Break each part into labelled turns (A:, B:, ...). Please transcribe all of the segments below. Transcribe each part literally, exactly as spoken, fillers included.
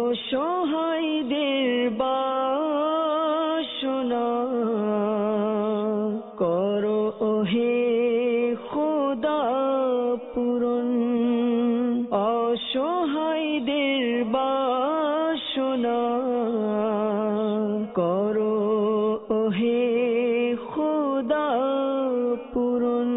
A: অসহায়দের বাসনা করো ওহে খোদা পূরণ, অসহায়দের বাসনা করো ওহে খোদা পূরণ।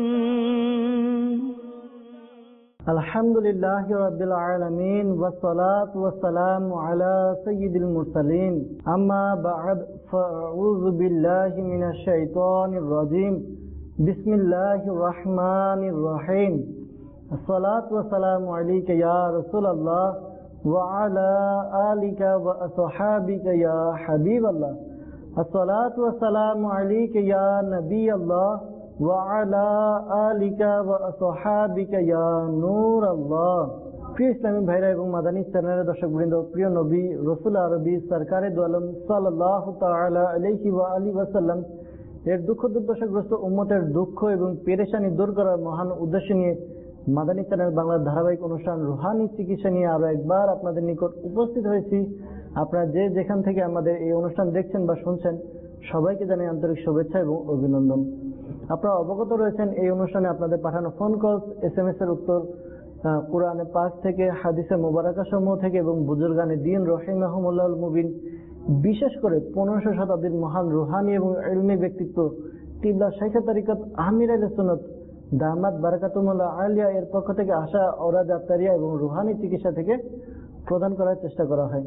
B: আলহামদুলিল্লাহি রাব্বিল আলামিন ওয়াসসালাতু ওয়াসসালামু আলা সাইয়্যিদিল মুরসালিন, আম্মা বা'দ, ফাআউযু বিল্লাহি মিনাশ শাইতানির রাজীম। বিসমিল্লাহির রাহমানির রহিম। আসসালাতু ওয়াসসালামু আলাইকা ইয়া রাসূলুল্লাহ ওয়া আলা আলিকা ওয়া আসহাবিকা ইয়া হাবিবাল্লাহ। আসসালাতু ওয়াসসালামু আলাইকা ইয়া নবিয়াল্লাহ ওয়া আলা আলিকা ওয়া আসহাবিকা ইয়া নূরাল্লাহ। প্রিয় ইসলামী ভাইরা এবং মাদানী চ্যানেলের দর্শকবৃন্দ, প্রিয় নবী রাসূল আরবি সরকারে দু আলম সাল্লাল্লাহু তাআলা আলাইহি ওয়া আলিহি ওয়াসাল্লাম এর দুঃখ দুর্দশাগ্রস্ত উম্মতের দুঃখ এবং পেরেশানি দূর করার মহান উদ্দেশ্য নিয়ে মাদানী চ্যানেল বাংলার ধারাবাহিক অনুষ্ঠান রুহানি চিকিৎসা নিয়ে আরো একবার আপনাদের নিকট উপস্থিত হয়েছি। আপনারা যে যেখান থেকে আমাদের এই অনুষ্ঠান দেখছেন বা শুনছেন, সবাইকে জানাই আন্তরিক শুভেচ্ছা এবং অভিনন্দন। আপনারা অবগত রয়েছেন এই অনুষ্ঠানে আপনাদের পাঠানো phone call, S M S এর উত্তর কোরআনে পাক থেকে, হাদিসে মুবারাকা সমূহ থেকে এবং বুজুর্গানে দ্বীন রাহিমাহুমুল্লাহুল মুবিন, বিশেষ করে পনেরোশো শতাব্দীর মহান রুহানি এবং ইলমি ব্যক্তিত্ব কিবলা শাইখে তরিকত আমির আহলে সুন্নাত দামাত বারাকাতুহুল্লাহ আলিয়া এর পক্ষ থেকে আসা ওরাদ আফতারিয়া এবং রুহানি চিকিৎসা থেকে প্রদান করার চেষ্টা করা হয়।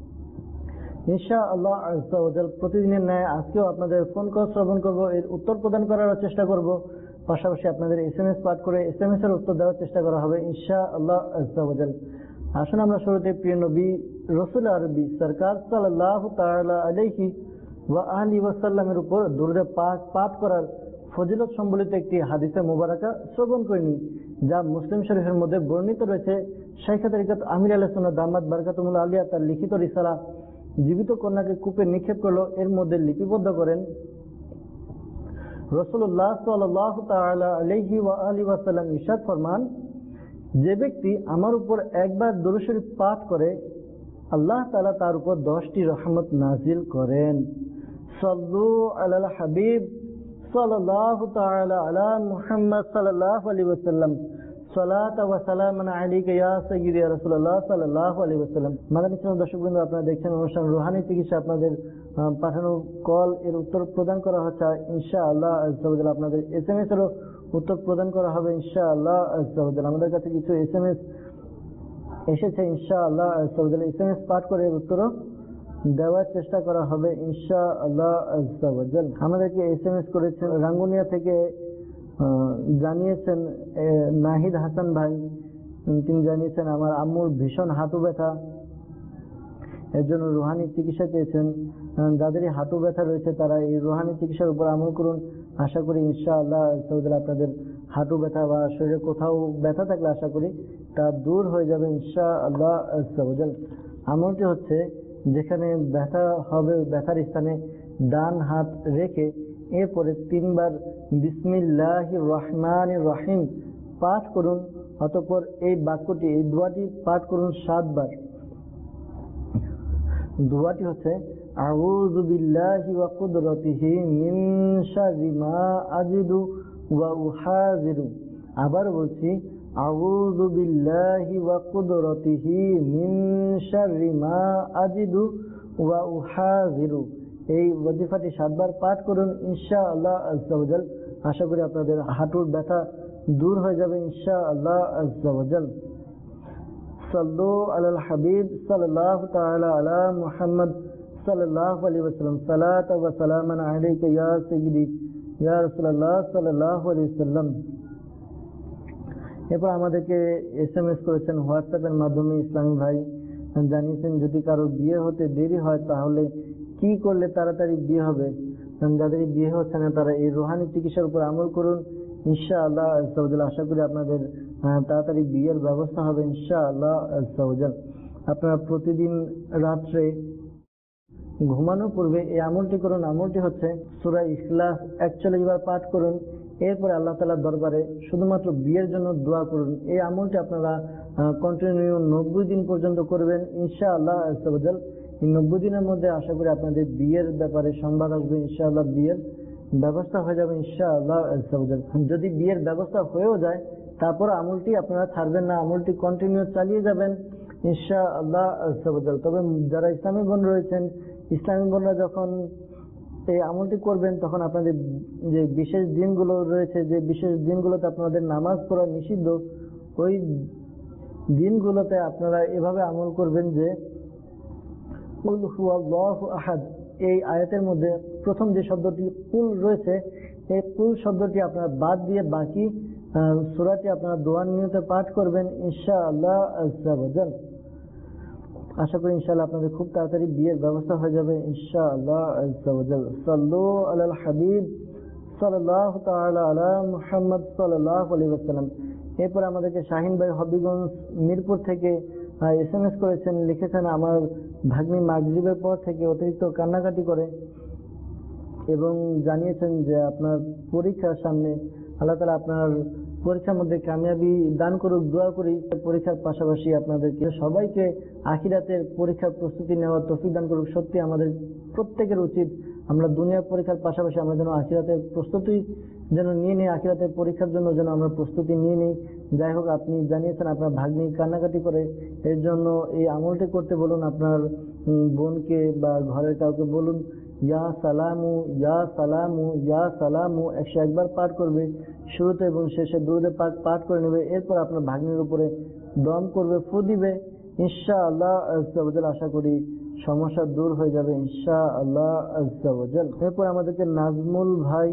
B: ইনশাআল্লাহ আযজা ওয়া জাল প্রতিদিনের ন্যায় আজকেও আপনাদের ফোন কল শ্রবণ করব, এর উত্তর প্রদান করার চেষ্টা করব, পাশাপাশি আপনাদের এস এম এস পাঠ করে এস এম এস এর উত্তর দেওয়ার চেষ্টা করা হবে ইনশাআল্লাহ আযজা ওয়া জাল। আসুন আমরা শুরুতে প্রিয় নবী রাসূল আরবি সরকার সাল্লাল্লাহু তাআলা আলাইহি ওয়া আলিহি ওয়াসাল্লামের উপর দুরূদ পাক পাঠ করার ফজিলত সম্বলিত একটি হাদিসে মুবারাকা শ্রবণ করে নিই, যা মুসলিম শরীফের মধ্যে বর্ণিত রয়েছে। শাইখে তরিকত আমির আহলে সুন্নাত দামাত বারাকাতুহুল্লাহ আলিয়া তার লিখিত রিসালা জীবিত কন্যাকে কূপে নিক্ষেপ করলো, এর মধ্যে লিপিবদ্ধ করেন রাসূলুল্লাহ সাল্লাল্লাহু তাআলা আলাইহি ওয়া আলিহি ওয়াসাল্লাম ইরশাদ ফরমান, যে ব্যক্তি আমার উপর একবার দুরূদ শরীফ পাঠ করে আল্লাহ তাআলা তার উপর দশটি রহমত নাজিল করেন। সাল্লু আলাল হাবিব সাল্লাল্লাহু তাআলা আলা মুহাম্মদ সাল্লাল্লাহু আলাইহি ওয়াসাল্লাম, সালাত ওয়া সালামান আলাইকা ইয়া সাইয়্যিদি ইয়া রাসূলুল্লাহ সাল্লাল্লাহু আলাইহি ওয়াসাল্লাম। মাদানী চ্যানেল দর্শকবৃন্দ, আপনারা দেখছেন অনুষ্ঠান রুহানি চিকিৎসা। আপনাদের পাঠানো কল এর উত্তর প্রদান করা হচ্ছে ইনশাআল্লাহ আযজা ওয়া জাল। আপনাদের এস এম এস এরও উত্তর প্রদান করা হবে ইনশাআল্লাহ আযজা ওয়া জাল। আমাদের কাছে কিছু এস এম এস এসেছে ইনশাআল্লাহ আযজা ওয়া জাল। এস এম এস পাঠ করে এর উত্তরও দেওয়ার চেষ্টা করা হবে ইনশাআল্লাহ আযজা ওয়া জাল। আমাদেরকে এস এম এস করেছেন রাঙ্গুনিয়া থেকে, জানিয়েছেন নাহিদ হাসান ভাই। তিনি জানিয়েছেন আমার আম্মুর ভীষণ হাঁটু ব্যথা, এর জন্য রুহানি চিকিৎসা চেয়েছেন। যাদের হাঁটু ব্যথা রয়েছে তারা এই রুহানি চিকিৎসার উপর আমল করুন। আশা করি ইনশাআল্লাহ আপনাদের হাঁটু ব্যথা বা শরীরে কোথাও ব্যথা থাকলে আশা করি তা দূর হয়ে যাবে ইনশাআল্লাহ। আমলটি হচ্ছে, যেখানে ব্যথা হবে ব্যথার স্থানে ডান হাত রেখে এরপরে তিনবার বিসমিল্লাহির রহমানির রহিম পাঠ করুন। অতঃপর এই বাক্যটি, এই দোয়াটি পাঠ করুন সাতবার। দোয়াটি হচ্ছে আউযু বিল্লাহি ওয়া কুদরাতিহি মিন শাররি মা আজিদু ওয়া উহাযিরু। আবার বলছি, আউযু বিল্লাহি ওয়া কুদরাতিহি মিন শাররি মা আজিদু ওয়া উহাযিরু। এই ওয়াজিফাটি সাতবার পাঠ করুন ইনশাআল্লাহ আযজা ওয়া জাল। আশা করি আপনাদের হাঁটুর ব্যথা দূর হয়ে যাবে ইনশাআল্লাহ আযজা ওয়া জাল। সাল্লু আলাল হাবিব সাল্লাল্লাহু তাআলা আলা মুহাম্মদ সাল্লাল্লাহু আলাইহি ওয়াসাল্লাম, সালাত ওয়া সালামান আলাইকা ইয়া সাইয়্যিদি ইয়া রাসূলুল্লাহ সাল্লাল্লাহু আলাইহি ওয়াসাল্লাম। এরপর আমাদেরকে এস এম এস করেছেন হোয়াটসঅ্যাপের মাধ্যমে ইসলামী ভাই, জানিয়েছেন যদি কারো বিয়ে হতে দেরি হয় তাহলে কি করলে তাড়াতাড়ি বিয়ে হবে। যাদের বিয়ে হচ্ছে না তারা এই রুহানি চিকিৎসার উপর আমল করুন ইনশাআল্লাহ আযজা ওয়া জাল। আশা করি আপনাদের তাড়াতাড়ি বিয়ের ব্যবস্থা হবে ইনশাআল্লাহ আযজা ওয়া জাল। আপনারা প্রতিদিন রাত্রে ঘুমানোর পূর্বে এই আমলটি করুন। আমলটি হচ্ছে সূরা ইখলাস একচল্লিশ বার পাঠ করুন। এরপরে আল্লাহ তাআলার দরবারে শুধুমাত্র বিয়ের জন্য দোয়া করুন। এই আমলটি আপনারা কন্টিনিউ নব্বই দিন পর্যন্ত করবেন ইনশাআল্লাহ আজ্জা ওয়া জাল। এই নব্বই দিনের মধ্যে আশা করি আপনাদের বিয়ের ব্যাপারে সংবাদ আসবে, ইনশাআল্লাহ বিয়ের ব্যবস্থা হয়ে যাবে ইনশাআল্লাহ আজ্জা ওয়া জাল। যদি বিয়ের ব্যবস্থা হয়েও যায় তারপর আমলটি আপনারা ছাড়বেন না, আমলটি কন্টিনিউ চালিয়ে যাবেন ইনশাআল্লাহ আজ্জা ওয়া জাল। তবে যারা ইসলামী বোন রয়েছেন, ইসলামী বোনরা যখন এই আমলটি করবেন তখন আপনাদের যে বিশেষ দিনগুলো রয়েছে, যে বিশেষ দিনগুলোতে আপনাদের নামাজ পড়া নিষিদ্ধ, ওই দিনগুলোতে আপনারা এভাবে আমল করবেন যে কুল হুয়াল্লাহু আহাদ, এই আয়াতের মধ্যে প্রথম যে শব্দটি কুল রয়েছে, এই কুল শব্দটি আপনারা বাদ দিয়ে বাকি সূরাটি আপনারা দোয়ার নিয়তে পাঠ করবেন ইনশাআল্লাহ আজ্জা ওয়া জাল। আশা করি ইনশাআল্লাহ আপনাদের খুব তাড়াতাড়ি বিয়ের ব্যবস্থা হয়ে যাবে ইনশাআল্লাহ আজ্জা ওয়া জাল। সাল্লু আলাল হাবিব সাল্লাল্লাহু তাআলা আলা মুহাম্মদ সাল্লাল্লাহু আলাইহি ওয়াসাল্লাম। এরপর আমাদেরকে শাহিন ভাই হবিগঞ্জ মিরপুর থেকে এসএমএস করেছেন, লিখেছেন আমার ভাগ্নি মাগরিবের পর থেকে অতিরিক্ত কান্নাকাটি করে এবং জানিয়েছেন যে আপনার পরীক্ষার সামনে, আল্লাহ তাআলা আপনার পরীক্ষার মধ্যে কামিয়াবি দান করুক, দোয়া করি। পরীক্ষার পাশাপাশি আপনাদেরকে সবাইকে আখিরাতের পরীক্ষার প্রস্তুতি নেওয়ার তৌফিক দান করুক। সত্যি আমাদের প্রত্যেকের উচিত আমরা দুনিয়ার পরীক্ষার পাশাপাশি আমরা যেন আখিরাতের প্রস্তুতি যেন নিয়ে নিই, আখিরাতের পরীক্ষার জন্য যেন আমরা প্রস্তুতি নিয়ে নিই। যাই হোক, আপনি জানিয়েছেন আপনার ভাগ্নি কান্নাকাটি করে, এর জন্য এই আমলটি করতে বলুন। আপনার বোনকে বা ঘরের কাউকে বলুন ইয়া সালামু ইয়া সালামু ইয়া সালামু একশো একবার পাঠ করবে, শুরুতে এবং শেষে দুরূদে পাক পাঠ করে নেবে। এরপর আপনার ভাগ্নির উপরে দম করবে, ফু দিবে ইনশাআল্লাহ আজ্জা ওয়া জাল। আশা করি সমস্যা দূর হয়ে যাবে ইনশাআল্লাহ আজ্জা ওয়া জাল। এরপর আমাদেরকে নাজমুল ভাই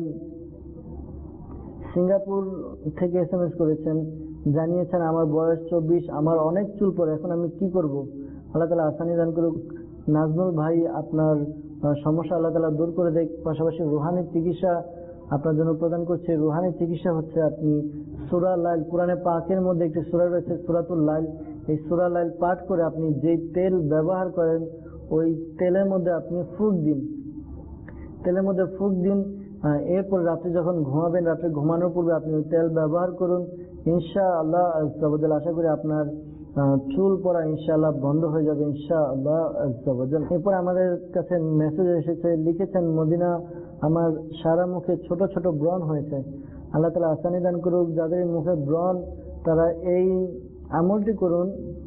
B: সিঙ্গাপুর থেকে এসএমএস করেছেন, জানিয়েছেন আমার বয়স চব্বিশ, আমার অনেক চুল পড়ে, এখন আমি কি করব? আল্লাহ তাআলা আসানি দান করুক। নাজমুল ভাই আপনার সমস্যা আল্লাহ তাআলা দূর করে দেয়, পাশাপাশি রুহানি চিকিৎসা আপনার জন্য প্রদান করছে। রুহানি চিকিৎসা হচ্ছে আপনি সূরা লাইল, কোরআনে পাকের মধ্যে একটি সূরা রয়েছে সূরাতুল লাইল, এই সূরা লাইল পাঠ করে আপনি যেই তেল ব্যবহার করেন ওই তেলের মধ্যে আপনি ফুঁক দিন, তেলের মধ্যে ফুঁক দিন। এরপর রাত্রে যখন ঘুমাবেন, রাত্রে ঘুমানোর পূর্বে আপনি ওই তেল ব্যবহার করুন ইনশাআল্লাহ আজ্জা ওয়া জাল। আশা করি আপনার চুল পড়া ইনশাআল্লাহ বন্ধ হয়ে যাবে ইনশাআল্লাহ আজ্জা ওয়া জাল। এরপর আমাদের কাছে মেসেজ এসেছে, লিখেছেন মদিনা আমার সারা মুখে ছোট ছোট ব্রণ হয়েছে, আল্লাহ তাআলা আসানি দান করুক। যাদের মুখে ব্রণ তারা এই আমলটি করুন।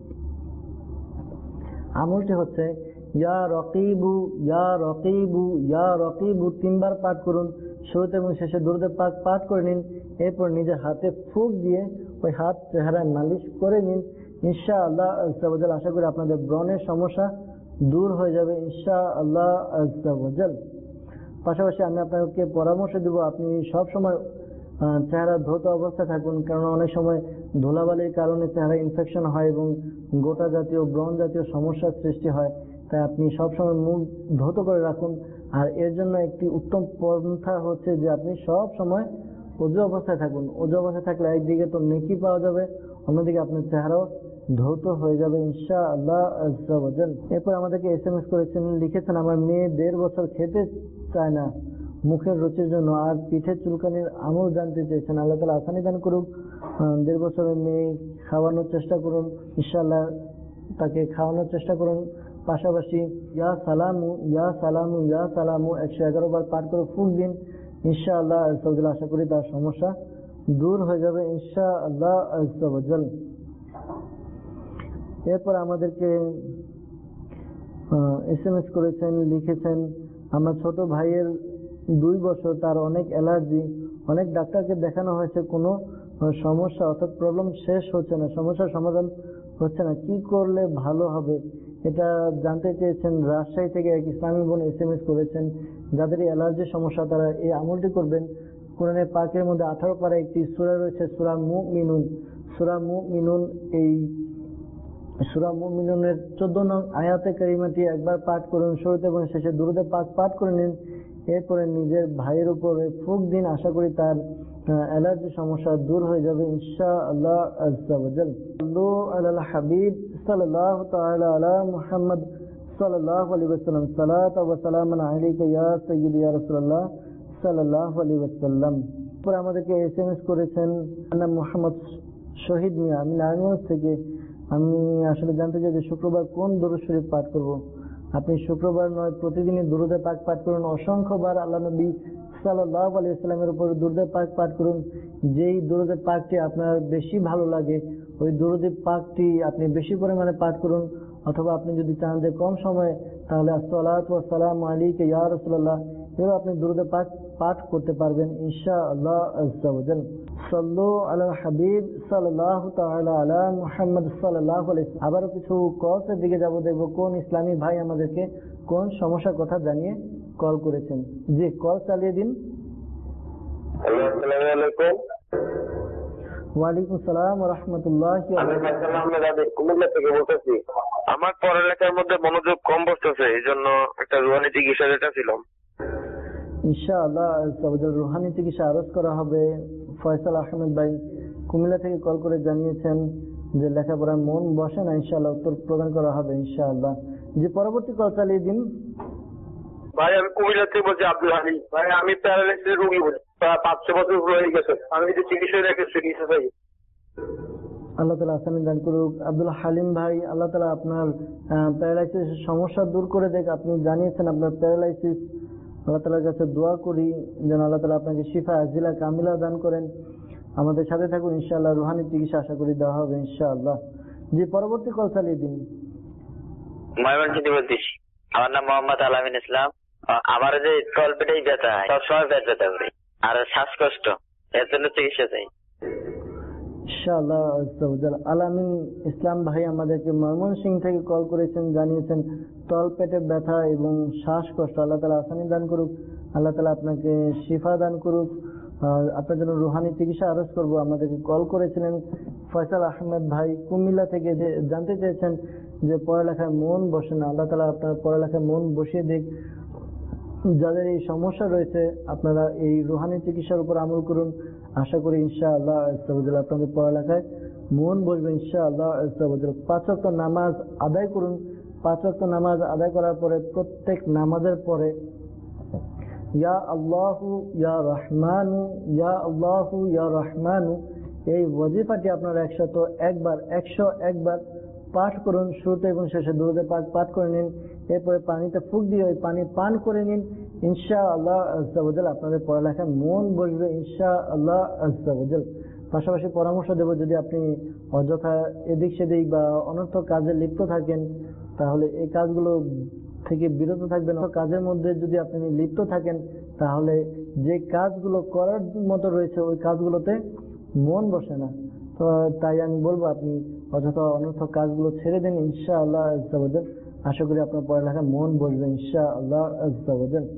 B: আমলটি হচ্ছে ইয়া রকিবু ইয়া রকিবু ইয়া রকিবু তিনবার পাঠ করুন, শুরুতে এবং শেষে দুরূদে পাক পাঠ করে নিন। এরপর নিজের হাতে ফুঁক দিয়ে ওই হাত চেহারায় মালিশ করে নিন ইনশাআল্লাহ আজ্জা ওয়া জাল। আশা করি আপনাদের ব্রণের সমস্যা দূর হয়ে যাবে ইনশাআল্লাহ আজ্জা ওয়া জাল। পাশাপাশি আমি আপনাকে পরামর্শ দেব, আপনি সব সময় চেহারা ধৌত অবস্থায় থাকুন, কারণ অনেক সময় ধুলাবালির কারণে চেহারা ইনফেকশন হয় এবং গোটা জাতীয় ব্রণ জাতীয় সমস্যার সৃষ্টি হয়। তাই আপনি সবসময় মুখ ধৌত করে রাখুন। আর এর জন্য একটি উত্তম পন্থা হচ্ছে যে আপনি সব সময় ওযু অবস্থায় থাকুন। ওযু অবস্থায় থাকলে একদিকে তো নেকি পাওয়া যাবে, অন্যদিকে আপনার চেহারাও ধৌত হয়ে যাবে ইনশাআল্লাহ আজ্জা ওয়া জাল। এরপর আমাদেরকে এসএমএস করেছেন, লিখেছেন আমার মেয়ে দেড় বছর খেতে চায় না মুখের রুচির জন্য, আর পিঠে চুলকানির আমল জানতে চেয়েছেন, আল্লাহ তাআলা আসানি দান করুক। দেড় বছরের মেয়ে খাওয়ানোর চেষ্টা করুন ইনশাআল্লাহ, তাকে খাওয়ানোর চেষ্টা করুন। পাশাপাশি ইয়া সালামু ইয়া সালামু ইয়া সালামু একশো এগারো বার পাঠ করে ফুঁক দিন ইনশাআল্লাহ আজ্জা ওয়া জাল। আশা করি তার সমস্যা দূর হয়ে যাবে ইনশাআল্লাহ আজ্জা ওয়া জাল। এরপর আমাদেরকে এসএমএস করেছেন, লিখেছেন আমার ছোট ভাইয়ের দুই বছর, তার অনেক অ্যালার্জি, অনেক ডাক্তারকে দেখানো হয়েছে, কোনো সমস্যা অর্থাৎ প্রবলেম শেষ হচ্ছে না, সমস্যার সমাধান হচ্ছে না, কি করলে ভালো হবে এটা জানতে চেয়েছেন। রাজশাহী থেকে এক ইসলামী বোন এসএমএস করেছেন, যাদের অ্যালার্জির সমস্যা তারা এই আমলটি করবেন। কোরআনে পাকের মধ্যে আঠারো পারা একটি সূরা রয়েছে সূরা মুমিনুন, সূরা মুমিনুন, এই সূরা মুমিনুনের চোদ্দ নং আয়াতে কারিমাটি একবার পাঠ করুন, শুরুতে এবং শেষে দুরূদে পাক পাঠ করে নিন। এরপরে নিজের ভাইয়ের উপরে ফুঁক দিন, আশা করি তার অ্যালার্জি সমস্যা দূর হয়ে যাবে ইনশাআল্লাহ আজ্জা ওয়া জাল। সাল্লু আলাল হাবিব সাল্লাল্লাহু তাআলা আলা মুহাম্মদ সাল্লাল্লাহু আলাইহি ওয়াসাল্লাম। সালাত ওয়া সালামান আলাইকা ইয়া সাইয়্যিদি ইয়া রাসূলুল্লাহ সাল্লাল্লাহু আলাইহি ওয়াসাল্লাম। পরে আমাদেরকে এস এম এস করেছেন মোহাম্মদ শহীদ মিয়া, আমি নারায়ণগঞ্জ থেকে। আমি আসলে জানতে চাই যে শুক্রবার কোন দরুদ শরীফ পাঠ করব। আপনি শুক্রবার নয়, প্রতিদিনই দুরুদে পাক পাঠ করুন। অসংখ্যবার আল্লাহ নবী সাল্লাল্লাহু আলাইহি ওয়াসাল্লামের উপর দুরুদে পাক পাঠ করুন। যেই দুরুদে পাকটি আপনার বেশি ভালো লাগে ওই দুরুদে পাকটি আপনি বেশি পরিমাণে পাঠ করুন। অথবা আপনি যদি চান যে কম সময়ে, তাহলে আসসালাতু ওয়াসসালামু আলাইকা ইয়া রাসূলুল্লাহ এও আপনি দুরুদে পাক পাঠ করতে পারবেন ইনশাআল্লাহ আযজা ওয়া জাল। সাল্লু আলা হাবিব সাল্লাল্লাহু তাআলা আলা মুহাম্মদ সাল্লাল্লাহু আলাইহি। আবারও কিছু কলসের দিকে যাব, দেখব কোন ইসলামী ভাই আমাদেরকে কোন সমস্যার কথা জানিয়ে কল করেছেন। জি, কল চালিয়ে দিন।
C: আসসালামু আলাইকুম।
B: ওয়ালাইকুম সালাম ওয়া রাহমাতুল্লাহি ওয়া
C: আমি
B: বারাকাতুহু।
C: ফাইসাল আহমেদ আদি কুমিল্লা থেকে বলতেছি। আমার পড়ালেখার মধ্যে মনোযোগ কম বসতেছে, এই জন্য একটা রুহানি চিকিৎসা যেটা ছিলাম।
B: ইনশাআল্লাহ আযজা ওয়া জাল রুহানি চিকিৎসা আরজ করা হবে। ফয়সাল আহমেদ ভাই কুমিল্লা থেকে কল করে জানিয়েছেন যে লেখাপড়ায় মন বসে না, ইনশাআল্লাহ উত্তর প্রদান করা হবে ইনশাআল্লাহ। যে পরবর্তী কল চালিয়ে দিন।
C: ভাই আমি কুমিল্লা থেকে বলছি, আব্দুল হালি ভাই। আমি প্যারালাইসিস রোগী, প্রায় পাঁচ ছ বছর হয়ে গেছে। আমি যদি চিকিৎসা রেখে চিকিৎসা চাই।
B: আল্লাহ তাআলা আসানি দান করুক। আব্দুল হালিম ভাই, আল্লাহ তাআলা আপনার প্যারালাইসিস সমস্যা দূর করে দেখ। আপনি জানিয়েছেন আপনার প্যারালাইসিস, আল্লাহ তাআলার কাছে দোয়া করি যেন আল্লাহ তাআলা আপনাকে শিফা আজিলা কামিলা দান করেন। আমাদের সাথে থাকুন ইনশাআল্লাহ, রুহানি চিকিৎসা আশা করি দেওয়া হবে ইনশাআল্লাহ। যে পরবর্তী কল চালিয়ে দিন।
D: ময়মনসিংহ বলতেছি। আমার নাম মোহাম্মদ আলামিন ইসলাম। আমার যে তলপেটেই ব্যথা হয়, সবসময় পেট ব্যথা করে, আর শ্বাসকষ্ট, এর জন্য চিকিৎসা চাই
B: ইনশাআল্লাহ। আলামিন ইসলাম ভাই আমাদেরকে ময়মনসিংহ থেকে কল করেছেন, জানিয়েছেন তল পেটে ব্যথা এবং শ্বাসকষ্ট। আল্লাহ তাআলা আসানি দান করুক, আল্লাহ তাআলা আপনাকে শিফা দান করুক। আপনার জন্য রুহানি চিকিৎসা আরজ করব। আমাদেরকে কল করেছিলেন ফয়সাল আহমেদ ভাই কুমিল্লা থেকে, যে জানতে চেয়েছেন যে পড়ালেখায় মন বসে না। আল্লাহ তাআলা আপনার পড়ালেখায় মন বসিয়ে দিক। যাদের এই সমস্যা রয়েছে আপনারা এই রুহানি চিকিৎসার উপর আমল করুন। আশা করি ইনশাআল্লাহ আপনাদের পড়ালেখায় মন বসবে ইনশাআল্লাহ। পাঁচ ওয়াক্ত নামাজ আদায় করুন। পাঁচ ওয়াক্ত নামাজ আদায় করার পরে প্রত্যেক নামাজের পরে ইয়া আল্লাহু ইয়া রহমানু ইয়া আল্লাহু ইয়া রহমানু এই ওয়াজিফাটি আপনারা একশত একবার একশো একবার পাঠ করুন। শুরুতে এবং শেষে দুরুদে পাক পাঠ করে নিন। এরপরে পানিতে ফুঁক দিয়ে ওই পানি পান করে নিন। ইনশাআল্লাহ আযজা ওয়া জাল আপনাদের পড়ালেখায় মন বসবে ইনশাআল্লাহ আযজা ওয়া জাল। পাশাপাশি পরামর্শ দেব, যদি আপনি অযথা এদিক সেদিক বা অনর্থক কাজে লিপ্ত থাকেন তাহলে এই কাজগুলো থেকে বিরত থাকবেন। কাজের মধ্যে যদি আপনি লিপ্ত থাকেন তাহলে যে কাজগুলো করার মতো রয়েছে ওই কাজগুলোতে মন বসে না। তো তাই আমি বলবো আপনি অযথা অনর্থক কাজগুলো ছেড়ে দিন ইনশাআল্লাহ আযজা ওয়া জাল। আশা করি আপনার পড়ালেখায় মন বসবে ইনশাআল্লাহ আযজা ওয়া জাল।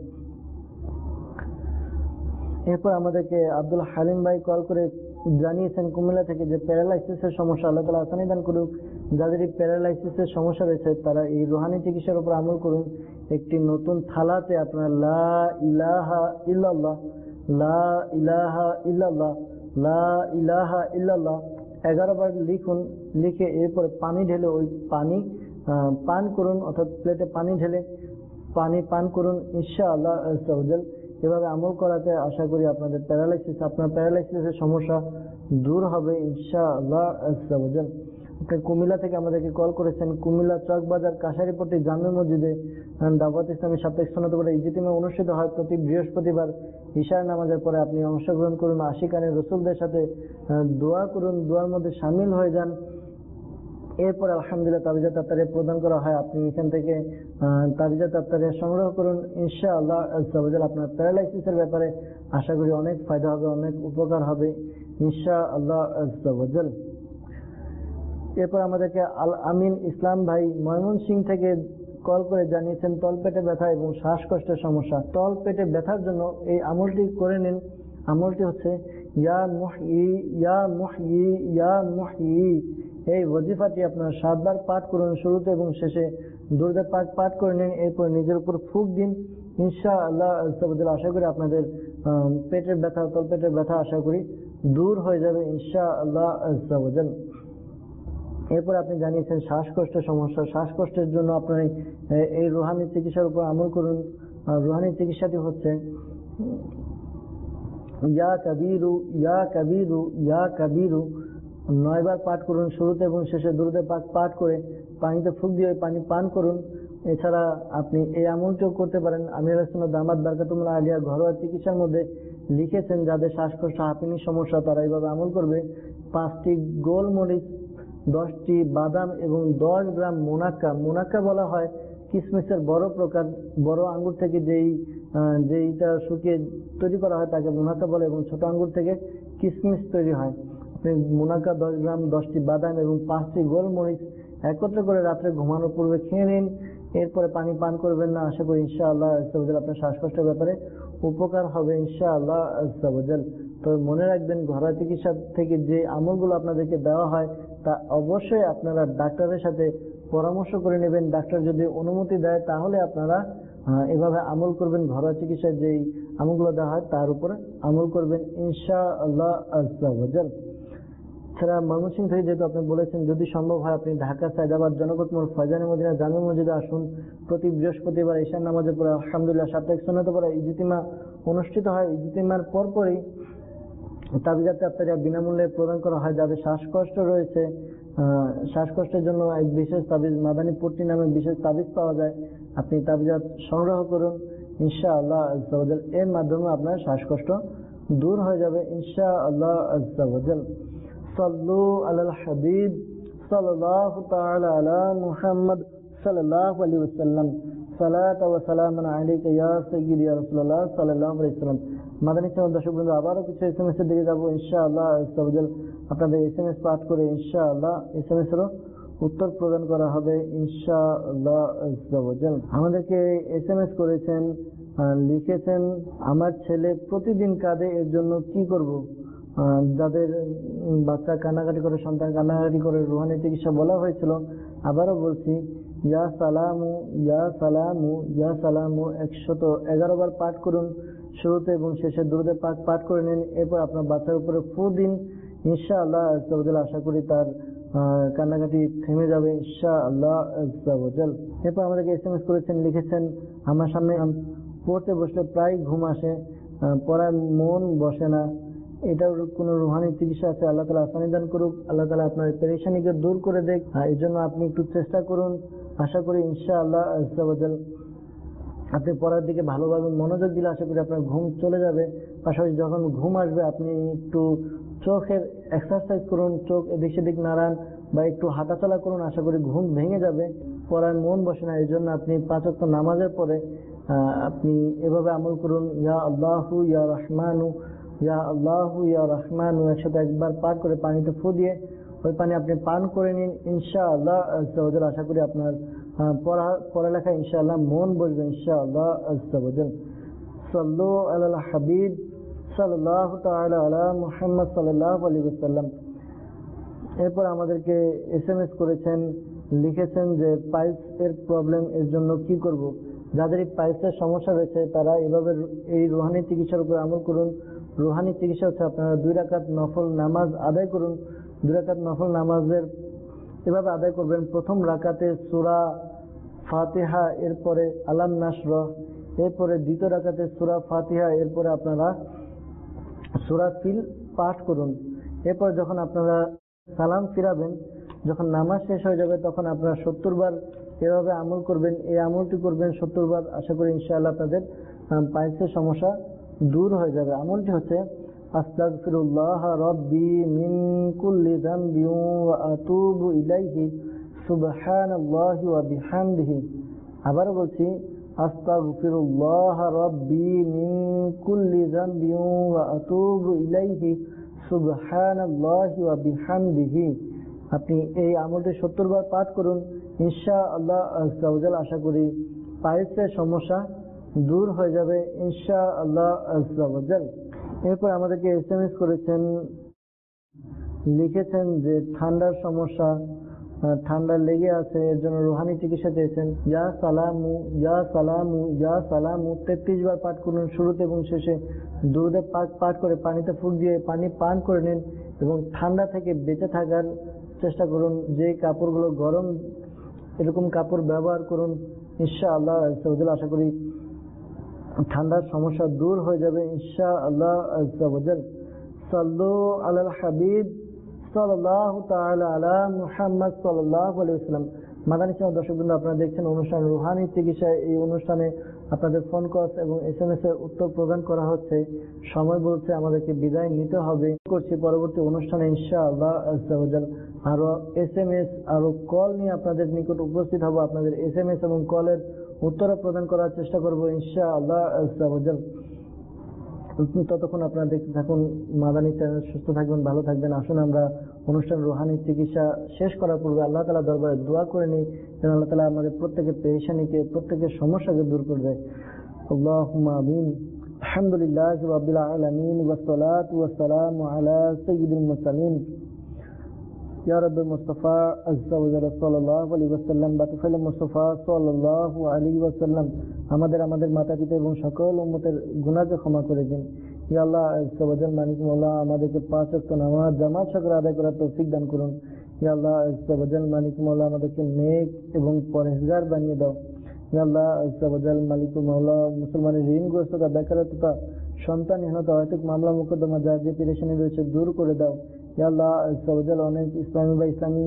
B: এরপর আমাদেরকে আব্দুল হালিম ভাই কল করে জানিয়েছেন কুমিল্লা থেকে যে প্যারালাইসিসের সমস্যা। আল্লাহ তাআলা আসানি দান করুক। যাদের এই প্যারালাইসিসের সমস্যা রয়েছে তারা এই রুহানি চিকিৎসার উপর আমল করুন। একটি নতুন থালাতে আপনার লা ইলাহা ইল্লাল্লাহ লা ইলাহা ইল্লাল্লাহ লা ইলাহা ইল্লাল্লাহ এগারো বার লিখুন। লিখে এরপরে পানি ঢেলে ওই পানি পান করুন, অর্থাৎ প্লেটে পানি ঢেলে পানি পান করুন ইনশাআল্লাহ আযজা ওয়া জাল। এভাবে আমল করাতে আশা করি আপনাদের প্যারালাইসিস আপনার প্যারালাইসিসের সমস্যা দূর হবে ইনশাআল্লাহ আযজা ওয়া জাল। আপনি কুমিল্লা থেকে আমাদেরকে কল করেছেন। কুমিল্লা চকবাজার কাশারিপট্টি জামে মসজিদে দাওয়াত ইসলামী সাপ্তাহিক সনদ বোর্ডের ইজতিমা অনুষ্ঠিত হয় প্রতি বৃহস্পতিবার ঈশার নামাজের পরে। আপনি অংশগ্রহণ করুন, আশিকানে রসুলদের সাথে দোয়া করুন, দোয়ার মধ্যে সামিল হয়ে যান। এরপর আলহামদুলিল্লাহ তাবিজাত আত্তারে প্রদান করা হয়। আপনি এখান থেকে তাবিজাত আত্তারে সংগ্রহ করুন ইনশাআল্লাহ আযজা ওয়া জাল। আপনার প্যারালাইসিসের ব্যাপারে আশা করি অনেক ফায়দা হবে, অনেক উপকার হবে ইনশাআল্লাহ আযজা ওয়া জাল। এরপর আমাদেরকে আল আমিন ইসলাম ভাই ময়মনসিংহ থেকে কল করে জানিয়েছেন তলপেটে ব্যথা এবং শ্বাসকষ্টের সমস্যা। তলপেটে ব্যথার জন্য এই আমলটি করে নিন। আমলটি হচ্ছে ইয়া মুহয়ি ইয়া মুহয়ি ইয়া মুহয়ি। এই ওয়াজিফাটি আপনার সাতবার পাঠ করুন। শুরুতে এবং শেষে দুরুদ পাক পাঠ করে নিন। এরপর নিজের উপর ফুঁক দিন ইনশাআল্লাহ আযজা ওয়া জাল। আশা করি আপনাদের পেটের ব্যথা তলপেটের ব্যথা আশা করি দূর হয়ে যাবে ইনশাআল্লাহ আযজা ওয়া জাল। এরপর আপনি জানিয়েছেন শ্বাসকষ্টের সমস্যা। শ্বাসকষ্টের জন্য আপনার এই রুহানি চিকিৎসার উপর আমল করুন। রুহানি চিকিৎসাটি হচ্ছে ইয়া কাবীরু ইয়া কাবীরু ইয়া কাবীরু নয়বার পাঠ করুন। শুরুতে এবং শেষে দুরূদে পাক পাঠ করে পানিতে ফুঁক দিয়ে পানি পান করুন। এছাড়া আপনি এই আমলটিও করতে পারেন। আমির আহলে সুন্নাত দামাত বারকাতুল্লাহ আলিয়া ঘরোয়া চিকিৎসার মধ্যে লিখেছেন, যাদের শ্বাসকষ্ট হাঁপানি সমস্যা তারা এইভাবে আমল করবে। পাঁচটি গোলমরিচ, দশটি বাদাম এবং দশ গ্রাম মুনাক্কা। মুনাক্কা বলা হয় কিসমিসের বড় প্রকার, বড় আঙ্গুর থেকে যেই যেইটা শুকিয়ে তৈরি করা হয় তাকে মুনাক্কা বলে, এবং ছোট আঙ্গুর থেকে কিসমিস তৈরি হয়। আপনি মুনাক্কা দশ গ্রাম, দশটি বাদাম এবং পাঁচটি গোলমরিচ একত্র করে রাত্রে ঘুমানোর পূর্বে খেয়ে নিন। এরপরে পানি পান করবেন না। আশা করি ইনশাআল্লাহ আজ্জাওয়াজাল আপনার শ্বাসকষ্টের ব্যাপারে উপকার হবে ইনশাআল্লাহ আজ্জাওয়াজাল। তো মনে রাখবেন, ঘরোয়া চিকিৎসা থেকে যে আমলগুলো আপনাদেরকে দেওয়া হয় তা অবশ্যই আপনারা ডাক্তারের সাথে পরামর্শ করে নেবেন। ডাক্তার যদি অনুমতি দেয় তাহলে আপনারা এভাবে আমল করবেন। ঘরোয়া চিকিৎসায় যেই আমলগুলো দেওয়া হয় তার উপরে আমল করবেন ইনশাআল্লাহ আজ্জাওয়াজাল। ছাড়া ময়মনসিংহ থেকে যেহেতু আপনি বলেছেন যদি সম্ভব হয় আপনি ঢাকা সায়দাবাদ জনপথ মোড় ফয়জানে মদিনা জামে মসজিদে আসুন। প্রতি বৃহস্পতিবার ঈশার নামাজের পরে আলহামদুলিল্লাহ সাপ্তাহিক সুন্নাতের পরে ইজতিমা অনুষ্ঠিত হয়। ইজতিমার পরপরই তাবিজাত আফতারিয়া বিনামূল্যে প্রদান করা হয়। যাদের শ্বাসকষ্ট রয়েছে, শ্বাসকষ্টের জন্য এক বিশেষ তাবিজ মাদানী পট্টি নামে বিশেষ তাবিজ পাওয়া যায়। আপনি তাবিজাত সংগ্রহ করুন ইনশাআল্লাহ আজ্জাওয়াজাল। এর মাধ্যমে আপনার শ্বাসকষ্ট দূর হয়ে যাবে ইনশাআল্লাহ আজ্জাওয়াজাল। সাল্লু আলাল হাবিব সাল্লাল্লাহু তাআলা আলা মুহাম্মদ সাল্লাল্লাহু আলাইহি ওয়াসাল্লাম। সালাত ওয়া সালামুন আলাইকা ইয়া সাইয়্যিদি ইয়া রাসূলুল্লাহ সাল্লাল্লাহু আলাইহি ওয়াসাল্লাম। মাদানী চ্যানেল দর্শক বন্ধু, আবারও কিছু এসএমএস এর দিকে যাবো ইনশাআল্লাহ আজ্জাওয়াজাল। আপনাদের এসএমএস পাঠ করে ইনশাআল্লাহ এসএমএস এরও উত্তর প্রদান করা হবে ইনশাআল্লাহ আজ্জাওয়াজাল। আমাদেরকে এসএমএস করেছেন, লিখেছেন, আমার ছেলে প্রতিদিন কাঁদে, এর জন্য কি করব? যাদের বাচ্চা কান্নাকাটি করে, সন্তান কান্নাকাটি করে, রুহানি চিকিৎসা বলা হয়েছিল। আবারও বলছি, ইয়া সালামু ইয়া সালামু ইয়া সালামু একশত এগারো বার পাঠ করুন। শুরুতে এবং শেষে দুরূদে পাক পাঠ করে নিন। এরপর আপনার বাচ্চার উপরে ফু দিন ইনশাআল্লাহ আজ্জাওয়াজাল। আশা করি তার কান্নাকাটি থেমে যাবে ইনশাআল্লাহ আজ্জাওয়াজাল। এরপর আমাদেরকে এসএমএস করেছেন, লিখেছেন, আমার সামনে পড়তে বসলে প্রায় ঘুম আসে, পড়ার মন বসে না। এটার কোন রুহানি চিকিৎসা আছে? আল্লাহ তাআলা আসানি দান করুক, আল্লাহ তাআলা আপনার পেরেশানিকে দূর করে দেখ। এই জন্য আপনি একটু চেষ্টা করুন। আশা করি ইনশাআল্লাহ আজ্জাওয়াজাল আপনি পড়ার দিকে ভালোভাবে মনোযোগ দিলে আশা করি আপনার ঘুম চলে যাবে। পাশাপাশি যখন ঘুম আসবে আপনি একটু চোখের এক্সারসাইজ করুন, চোখ এদিক সেদিক নাড়ান বা একটু হাঁটাচলা করুন। আশা করি ঘুম ভেঙে যাবে, পড়ার মন বসে না। এই জন্য আপনি পাঁচ ওয়াক্ত নামাজের পরে আপনি এভাবে আমল করুন, ইয়া আল্লাহু ইয়া রহমানু ইয়া আল্লাহু ইয়া রহমানু একসাথে একবার পাঠ করে পানিতে ফু দিয়ে ওই পানি আপনি পান করে নিন ইনশাআল্লাহ আজ্জাওয়াজাল। আশা করি আপনার পড়া পড়ালেখা ইনশাআল্লাহ মন বসবে ইনশাআল্লাহ আজ্জাওয়াজাল। সাল্লু আলাল হাবিব সাল্লাল্লাহু তাআলা আলা মুহাম্মদ সাল্লাল্লাহু আলাইহি ওয়াসাল্লাম। এরপর আমাদেরকে এসএমএস করেছেন, লিখেছেন যে পাইলস এর প্রবলেম, এর জন্য কি করব? যাদের এই পাইলসের সমস্যা রয়েছে তারা এভাবে এই রুহানি চিকিৎসার উপর আমল করুন। রুহানি চিকিৎসা হচ্ছে আপনারা দুই রাকাত নফল নামাজ আদায় করুন। দুই রাকাত নফল নামাজের এভাবে আদায় করবেন, প্রথম রাকাতে সূরা ফাতিহা, এরপরে আলাম নাশরাহ, এরপরে দ্বিতীয় রাকাতে সূরা ফাতিহা, এরপরে আপনারা সূরা ফিল পাঠ করুন। এরপর যখন আপনারা সালাম ফিরাবেন, যখন নামাজ শেষ হয়ে যাবে তখন আপনারা সত্তর বার এভাবে আমল করবেন। এই আমলটি করবেন সত্তর বার। আশা করি ইনশাআল্লাহ আপনাদের পাইলসের সমস্যা দূর হয়ে যাবে। আমলটি হচ্ছে আস্তাগফিরুল্লাহ রাব্বি মিন কুল্লি যামবিন ওয়া আতুবু ইলাইহি সুবহানাল্লাহি ওয়া বিহামদিহি। আবারও বলছি, আস্তাগফিরুল্লাহ রাব্বি মিন কুল্লি যামবিন ওয়া আতুবু ইলাইহি সুবহানাল্লাহি ওয়া বিহামদিহি। আপনি এই আমলটি সত্তর বার পাঠ করুন ইনশাআল্লাহ আজ্জাওয়াজাল। আশা করি পাইলসের সমস্যা দূর হয়ে যাবে ইনশাআল্লাহ আজ্জাওয়াজাল। এরপর আমাদেরকে এসএমএস করেছেন, লিখেছেন যে ঠান্ডার সমস্যা, ঠান্ডা লেগে আছে, এর জন্য রুহানি চিকিৎসা চেয়েছেন। ইয়া সালামু ইয়া সালামু ইয়া সালামু তেত্রিশ বার পাঠ করুন। শুরুতে এবং শেষে দুরূদে পাক পাঠ করে পানিতে ফুঁক দিয়ে পানি পান করে নিন এবং ঠান্ডা থেকে বেঁচে থাকার চেষ্টা করুন। যে কাপড়গুলো গরম এরকম কাপড় ব্যবহার করুন ইনশাআল্লাহ আজ্জাওয়াজাল। আশা করি ঠান্ডার সমস্যা দূর হয়ে যাবে ইনশাআল্লাহ আযজা ওয়া জাল। সাল্লু আলাল হাবিব সাল্লাল্লাহু তাআলা আলা মুহাম্মদ সাল্লাল্লাহু আলাইহি ওয়াসাল্লাম। মাদানী চ্যানেল দর্শকবৃন্দ, আপনারা দেখছেন অনুষ্ঠান রুহানি চিকিৎসা। এই অনুষ্ঠানে আপনাদের ফোন কল এবং এস এম এস এর উত্তর প্রদান করা হচ্ছে। সময় বলছে আমাদেরকে বিদায় নিতে হবে। করছি পরবর্তী অনুষ্ঠানে ইনশাআল্লাহ আযজা ওয়া জাল আরো এস এম এস আরো কল নিয়ে আপনাদের নিকট উপস্থিত হব। আপনাদের এস এম এস এবং কলের উত্তর প্রদান করার চেষ্টা করবো ইনশাআল্লাহ আযজা ওয়া জাল। ততক্ষণ আপনারা দেখতে থাকুন মাদানী চ্যানেল। সুস্থ থাকবেন, ভালো থাকবেন। আসুন আমরা অনুষ্ঠান রুহানি চিকিৎসা শেষ করার পূর্বে আল্লাহ তাআলা দরবারে দোয়া করে নিই যেন আল্লাহ তাআলা আমাদের প্রত্যেকের পেরেশানিকে, প্রত্যেকের সমস্যাকে দূর করে দেয়। আল্লাহুম্মা আমিন। আলহামদুলিল্লাহি রাব্বিল আলামিন ওয়াস সালাতু ওয়াস সালামু আলা সাইয়্যিদিল মুরসালিন ইয়া রাব্বি মুস্তাফা আযজা ওয়া জাল্লা সাল্লাল্লাহু আলাইহি ওয়াসাল্লাম বাতুফাইল মুস্তাফা সাল্লাল্লাহু আলাইহি ওয়াসাল্লাম আমাদের আমাদের মাতা পিতা এবং সকল উম্মতের গুনাহকে ক্ষমা করে দিন। ইয়া আল্লাহ আযজা ওয়া জাল্লা মালিক মাওলা আমাদেরকে পাঁচ ওয়াক্ত নামাজ জামাত সহকারে আদায় করার তৌফিক দান করুন। ইয়া আল্লাহ আযজা ওয়া জাল্লা মালিক মাওলা আমাদেরকে নেক এবং পরহেজগার বানিয়ে দাও। ইয়া আল্লাহ আযজা ওয়া জাল্লা মালিক মাওলা মুসলমানের ঋণগ্রস্ততা, বেকারত্বতা, সন্তানহীনতা, অহেতুক মামলা মোকদ্দমা যার যে পেরেশানি রয়েছে দূর করে দাও। ইয়া আল্লাহ আযজা ওয়া জাল্লা অনেক ইসলামী বা ইসলামী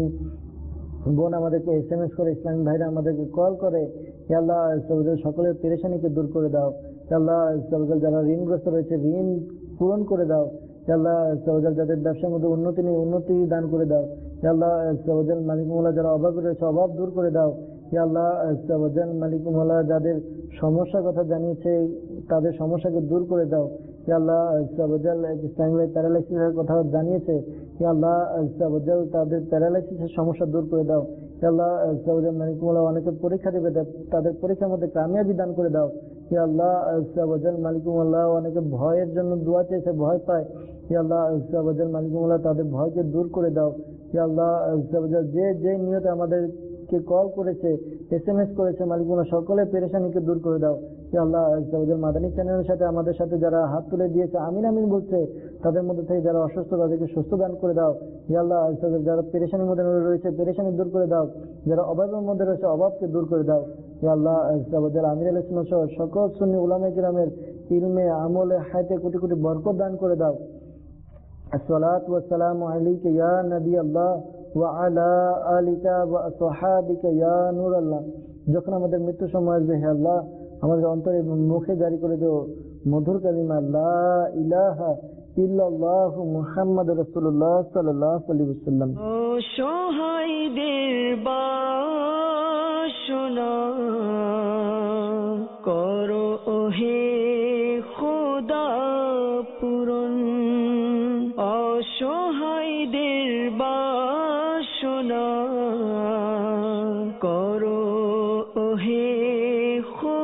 B: বোন আমাদেরকে এস এম এস করে, ইসলামী ভাইরা আমাদেরকে কল করে। ইয়া আল্লাহ আযজা ওয়া জাল্লা সকলের পেরেশানিকে দূর করে দাও। ইয়া আল্লাহ আযজা ওয়া জাল্লা যারা ঋণগ্রস্ত রয়েছে ঋণ পূরণ করে দাও। ইয়া আল্লাহ আযজা ওয়া জাল্লা যাদের ব্যবসার মধ্যে উন্নতি নেই উন্নতি দান করে দাও। ইয়া আল্লাহ আযজা ওয়া জাল্লা মালিক মাওলা যারা অভাবে রয়েছে অভাব দূর করে দাও। ইয়া আল্লাহ আযজা ওয়া জাল্লা মালিক মাওলা যাদের সমস্যার কথা জানিয়েছে তাদের সমস্যাকে দূর করে দাও। ইয়া আল্লাহ আযজা ওয়া জাল্লা ইসলামী ভাই প্যারালাইসিসের কথা জানিয়েছে। ইয়া আল্লাহ আযজা ওয়া জাল্লা তাদের প্যারালাইসিসের সমস্যা দূর করে দাও। ইয়া আল্লাহ আযজা ওয়া জাল্লা মালিক মাওলা অনেকে পরীক্ষা দেবে, তাদের পরীক্ষার মধ্যে কামিয়াবি দান করে দাও। ইয়া আল্লাহ আযজা ওয়া জাল্লা মালিক মাওলা অনেকে ভয়ের জন্য দোয়া চেয়েছে, ভয় পায়। ইয়া আল্লাহ আযজা ওয়া জাল্লা মালিক মাওলা তাদের ভয়কে দূর করে দাও। ইয়া আল্লাহ আযজা ওয়া জাল্লা যে যে নিয়তে আমাদেরকে কল করেছে, এস এম এস করেছে, মালিক মাওলা সকলের পেরেশানিকে দূর করে দাও। ইয়া আল্লাহ আযজা ওয়া জাল্লা মাদানী চ্যানেলের সাথে আমাদের সাথে যারা হাত তুলে দিয়েছে আমিন আমিন বলছে, তাদের মধ্যে থেকে যারা অসুস্থ তাদেরকে সুস্থ দান করে দাও। ইয়া আল্লাহ আযজা ওয়া জাল্লা যারা পেরেশানির মধ্যে রয়েছে পেরেশানি দূর করে দাও, যারা অভাবের মধ্যে রয়েছে অভাবকে দূর করে দাও। ইয়া আল্লাহ আযজা ওয়া জাল্লা আমির আলাইহিস সালাম সহ সকল সুন্নি উলামায়ে কিরামের ইলমে আমলে হায়াতে কোটি কোটি বরকত দান করে দাও। আসসালাতু ওয়াসসালামু আলাইকা ইয়া নবী আল্লাহ ওয়া আলা আলিকা ওয়া আসহাবিকা ইয়া নূর আল্লাহ। যখন আমাদের মৃত্যু সময় আসবে হে আল্লাহ আমাদের অন্তরে এবং মুখে জারি করে দিও মধুর কালিমা লা ইলাহা ইল্লাল্লাহু মুহাম্মাদুর রাসূলুল্লাহ সাল্লাল্লাহু আলাইহি ওয়াসাল্লাম।
A: অসহায়দের বাসনা করো ওহে খোদা পূরণ, অসহায়দের বাসনা করো ওহে খোদা